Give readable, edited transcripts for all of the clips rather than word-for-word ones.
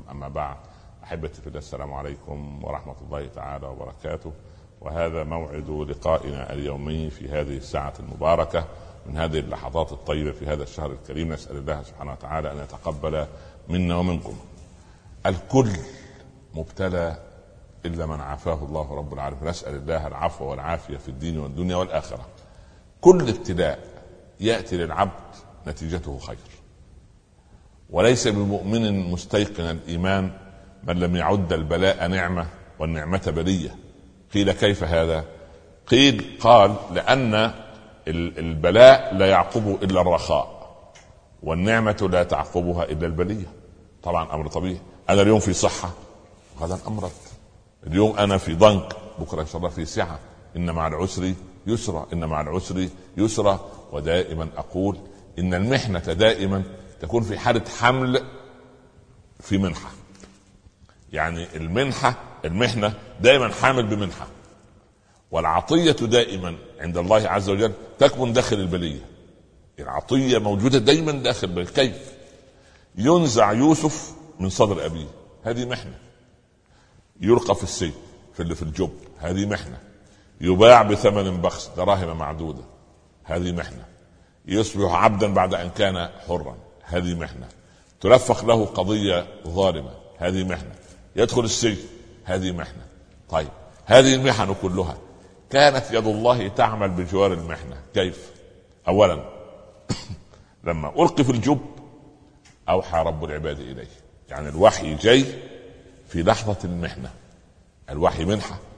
أما بعد، أحبتي في الله، السلام عليكم ورحمة الله تعالى وبركاته. وهذا موعد لقائنا اليومي في هذه الساعة المباركة من هذه اللحظات الطيبة في هذا الشهر الكريم. نسأل الله سبحانه وتعالى أن يتقبل منا ومنكم. الكل مبتلى إلا من عافاه الله رب العالمين. نسأل الله العفو والعافية في الدين والدنيا والآخرة. كل ابتلاء يأتي للعبد نتيجته خير، وليس بمؤمن مستيقن الإيمان من لم يعد البلاء نعمة والنعمة بلية. قيل كيف هذا؟ قال لأن البلاء لا يعقبه إلا الرخاء، والنعمة لا تعقبها إلا البلية. طبعا أمر طبيعي. أنا اليوم في صحة، غدا أمرض. اليوم أنا في ضنك، بكرة إن شاء الله في سعة. إن مع العسر يسرا، إن مع العسر يسرا. ودائما أقول إن المحنة دائما تكون في حالة حمل في منحة. يعني المحنة دائما حامل بمنحة، والعطية دائما عند الله عز وجل تكمن داخل البلية. العطية موجودة دائما داخل البلية. كيف؟ ينزع يوسف من صدر أبيه، هذه محنة. يلقى في السجن في الجب، هذه محنة. يباع بثمن بخس، دراهم معدودة، هذه محنة. يصبح عبدا بعد أن كان حرا، هذه محنة. تلفق له قضية ظالمة، هذه محنة. يدخل السجن، هذه محنة. طيب، هذه المحن كلها كانت يد الله تعمل بجوار المحنة. كيف؟ أولا لما ألقي في الجب أوحى رب العباد إليه. يعني الوحي جاي في لحظة المحنة. الوحي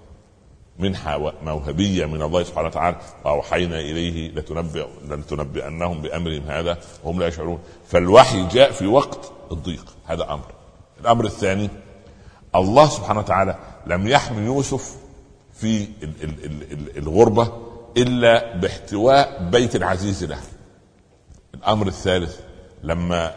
منحة موهبية من الله سبحانه وتعالى. وأوحينا إليه لتنبئنهم بأمرهم هذا وهم لا يشعرون. فالوحي جاء في وقت الضيق، هذا أمر. الأمر الثاني، الله سبحانه وتعالى لم يحمي يوسف في الغربة إلا باحتواء بيت العزيز له. الأمر الثالث، لما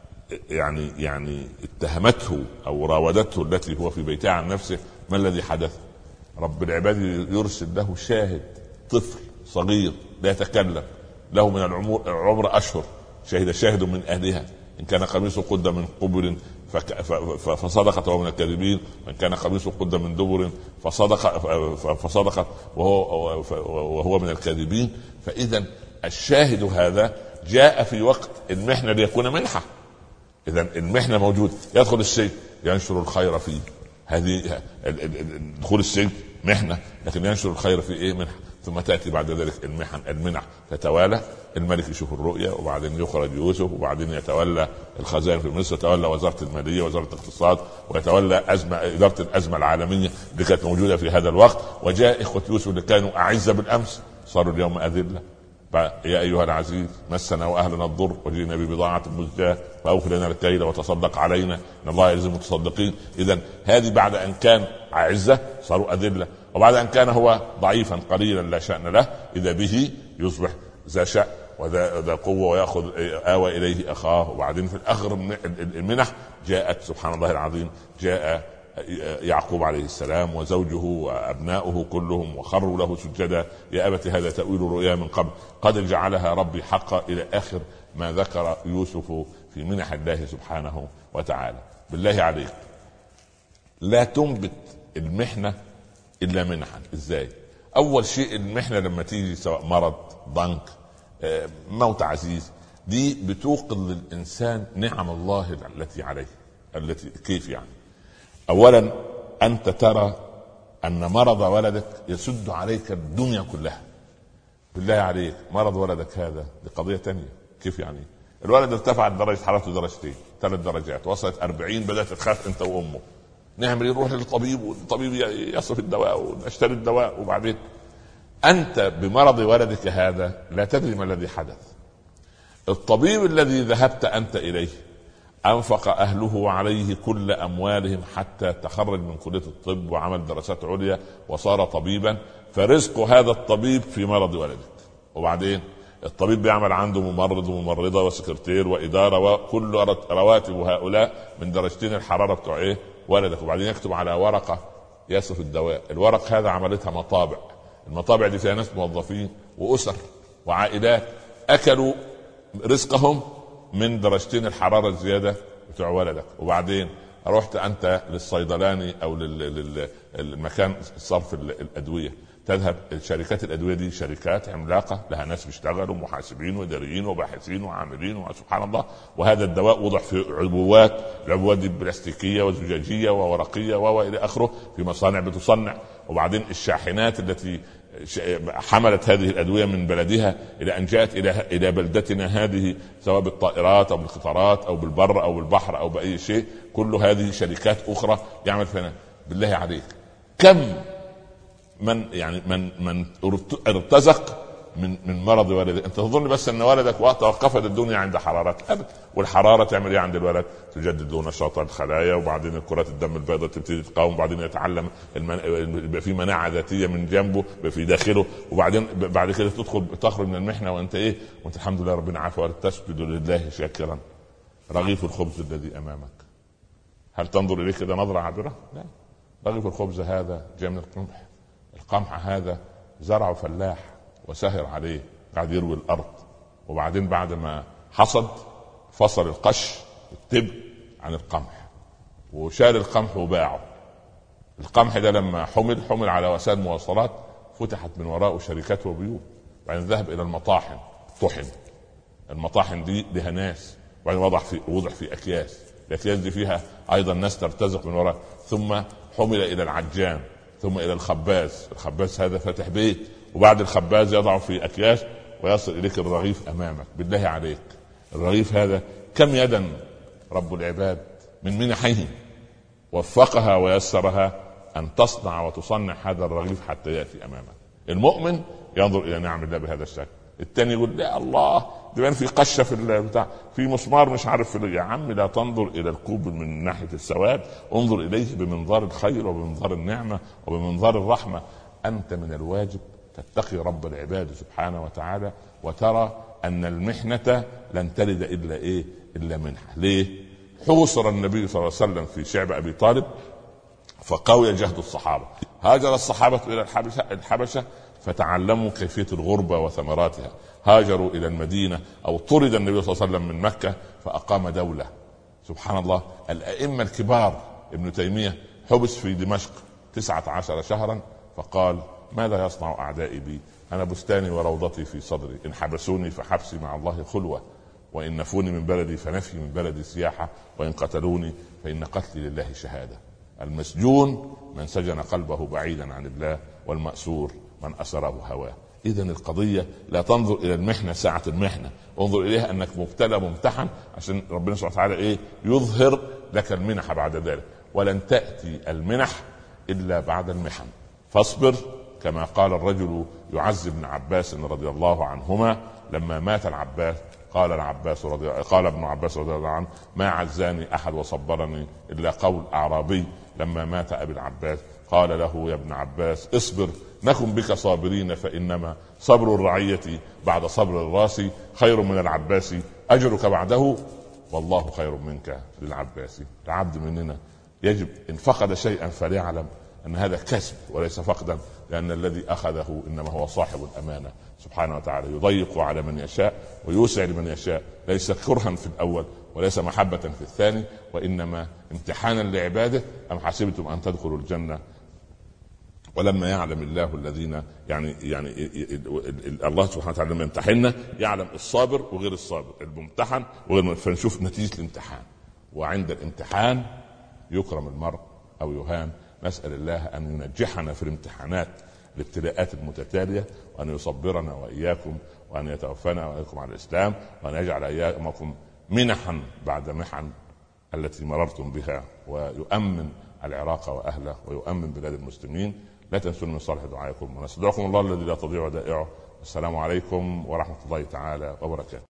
يعني اتهمته أو راودته التي هو في بيتها عن نفسه، ما الذي حدث؟ رب العباد يرسل له شاهد، طفل صغير لا يتكلم، له من العمر أشهر. شاهد من أهلها، إن كان قميصه قد من قبل فصدقت وهو من الكاذبين، وإن كان قميصه قد من دبر فصدقت وهو من الكاذبين. فإذا الشاهد هذا جاء في وقت المحنة ليكون منحة. إذا المحنة موجود. يدخل السجن ينشر الخير فيه، هذه دخول السجن محنة، لكن ينشر الخير في إيه؟ منحة. ثم تأتي بعد ذلك المنح تتوالى. الملك يشوف الرؤيا، وبعدين يخرج يوسف، وبعدين يتولى الخزائن في مصر، يتولى وزارة المالية، وزارة الاقتصاد، ويتولى إدارة الأزمة العالمية اللي كانت موجودة في هذا الوقت. وجاء إخوة يوسف اللي كانوا أعزة بالأمس صاروا اليوم أذلة. يا أيها العزيز مسنا وأهلنا الضر وجئنا ببضاعة مزجاة فأوف لنا الكيل وتصدق علينا إن الله يجزي المتصدقين. إذن هذه بعد أن كان أعزة صاروا أذلة، وبعد أن كان هو ضعيفا قليلا لا شأن له إذا به يصبح ذا شأن وذا قوة ويأخذ آوى إليه أخاه. وبعدين في الآخر المنح جاءت، سبحان الله العظيم، جاء يعقوب عليه السلام وزوجه وأبناؤه كلهم وخروا له سجدا. يا أبت هذا تأويل الرؤيا من قبل قد جعلها ربي حقا، إلى آخر ما ذكر يوسف في منح الله سبحانه وتعالى. بالله عليك لا تنبت المحنة إلا منحا. إزاي؟ أول شيء المحنة لما تيجي سواء مرض، ضنك، موت عزيز، دي بتوقظ للإنسان نعم الله التي عليه. التي كيف يعني؟ أولا أنت ترى أن مرض ولدك يسد عليك الدنيا كلها. بالله عليك مرض ولدك هذا دي قضية تانية. كيف يعني؟ الولد ارتفعت درجة حرارته درجتين 3 درجات، وصلت 40، بدأت تخاف أنت وأمه. نعمل يروح للطبيب، والطبيب يصف الدواء ونشتري الدواء. وبعدين أنت بمرض ولدك هذا لا تدري ما الذي حدث. الطبيب الذي ذهبت أنت إليه أنفق أهله عليه كل أموالهم حتى تخرج من كلية الطب وعمل دراسات عليا وصار طبيبا، فرزق هذا الطبيب في مرض ولدك. وبعدين الطبيب بيعمل عنده ممرض وممرضة وسكرتير وإدارة وكل رواتب هؤلاء من درجتين الحرارة بتوع إيه؟ ولدك. وبعدين يكتب على ورقة يصف الدواء. الورق هذا عملتها مطابع. المطابع دي فيها ناس موظفين وأسر وعائلات أكلوا رزقهم من درجتين الحرارة الزيادة بتوع ولدك. وبعدين رحت انت للصيدلاني او للمكان صرف الادويه، تذهب شركات الادويه دي شركات عملاقه لها ناس بيشتغلوا محاسبين واداريين وباحثين وعاملين وسبحان الله، وهذا الدواء وضع في عبوات، العبوات دي بلاستيكيه وزجاجيه وورقيه والى اخره في مصانع بتصنع، وبعدين الشاحنات التي حملت هذه الادويه من بلدها الى ان جاءت الى بلدتنا هذه، سواء بالطائرات او بالقطارات او بالبر او بالبحر او باي شيء، كل هذه شركات اخرى يعمل فينا. بالله عليك كم من ارتزق من مرض والدك؟ انت تظن بس ان والدك توقفت الدنيا عند حرارتك؟ ابدا. والحراره تعمل ايه عند الولد؟ تجدد له نشاط الخلايا، وبعدين كرات الدم البيضاء تبتدي تقاوم، وبعدين يتعلم يبقى في مناعه ذاتيه من جنبه في داخله، وبعدين بعد كده تخرج من المحنه وانت ايه؟ وانت الحمد لله ربنا عافى، تسجد لله شاكرا. رغيف الخبز الذي امامك هل تنظر اليه كده نظره عابره؟ لا. رغيف الخبز هذا جاء من القمح، القمح هذا زرعه فلاح وسهر عليه، قاعد يروي الارض، وبعدين بعد ما حصد فصل القش التبن عن القمح وشال القمح وباعه. القمح ده لما حمل على وسائل مواصلات، فتحت من وراءه شركات وبيوت، بعدين ذهب الى المطاحن طحن. المطاحن دي لها ناس، وبعدين وضع في اكياس، الاكياس دي فيها ايضا ناس ترتزق من وراء، ثم حمل الى العجان، ثم الى الخباز هذا فتح بيت، وبعد الخباز يضع في اكياس ويصل اليك الرغيف امامك. بالله عليك الرغيف هذا كم يدا رب العباد من منحه وفقها ويسرها ان تصنع وتصنع هذا الرغيف حتى ياتي امامك. المؤمن ينظر الى نعم الله بهذا الشكل، الثاني يقول لا الله ده في قشه في البتاع، في مسمار مش عارف يا عم لا تنظر الى الكوب من ناحيه السواد، انظر اليه بمنظار الخير وبمنظار النعمه وبمنظار الرحمه. انت من الواجب تتقي رب العباد سبحانه وتعالى، وترى ان المحنه لن تلد الا منحه. ليه؟ حوصر النبي صلى الله عليه وسلم في شعب ابي طالب فقوي جهد الصحابه، هاجر الصحابه الى الحبشه فتعلموا كيفيه الغربه وثمراتها، هاجروا الى المدينه، او طرد النبي صلى الله عليه وسلم من مكه فاقام دوله. سبحان الله، الائمه الكبار ابن تيميه حبس في دمشق 19 شهرا، فقال ماذا يصنع اعدائي بي؟ انا بستاني وروضتي في صدري، ان حبسوني فحبسي مع الله خلوه، وان نفوني من بلدي فنفي من بلدي سياحه، وان قتلوني فان قتلي لله شهاده. المسجون من سجن قلبه بعيدا عن الله، والمأسور من أسره هواه. إذن القضية لا تنظر إلى المحنة ساعة المحنة، انظر إليها أنك مبتلى ممتحن، عشان ربنا سبحانه وتعالى يظهر لك المنح بعد ذلك. ولن تأتي المنح إلا بعد المحن، فاصبر. كما قال الرجل يعز بن عباس رضي الله عنهما لما مات العباس، قال ابن عباس رضي الله عنه ما عزاني أحد وصبرني إلا قول أعرابي لما مات أبي العباس، قال له يا ابن عباس اصبر نكن بك صابرين، فإنما صبر الرعية بعد صبر الراس خير من العباس، أجرك بعده والله خير منك للعباس. العبد مننا يجب إن فقد شيئا فليعلم أن هذا كسب وليس فقدا، لأن الذي أخذه إنما هو صاحب الأمانة سبحانه وتعالى، يضيق على من يشاء ويوسع لمن يشاء، ليس كرها في الأول وليس محبة في الثاني، وإنما امتحانا لعباده. أم حسبتم أن تدخلوا الجنة ولما يعلم الله الذين يعني الله سبحانه وتعالى لما يمتحننا يعلم الصابر وغير الصابر، الممتحن وغير، فنشوف نتيجة الامتحان. وعند الامتحان يكرم المرء أو يهان. نسأل الله أن ينجحنا في الامتحانات الابتلاءات المتتالية، وأن يصبرنا وإياكم، وأن يتوفانا وإياكم على الإسلام، وأن يجعل إياكم منحا بعد محن التي مررتم بها، ويؤمن العراق وأهله ويؤمن بلاد المسلمين. لا تنسوا من صالح دعائكم، ونستودعكم الله الذي لا تضيع ودائعه. السلام عليكم ورحمة الله تعالى وبركاته.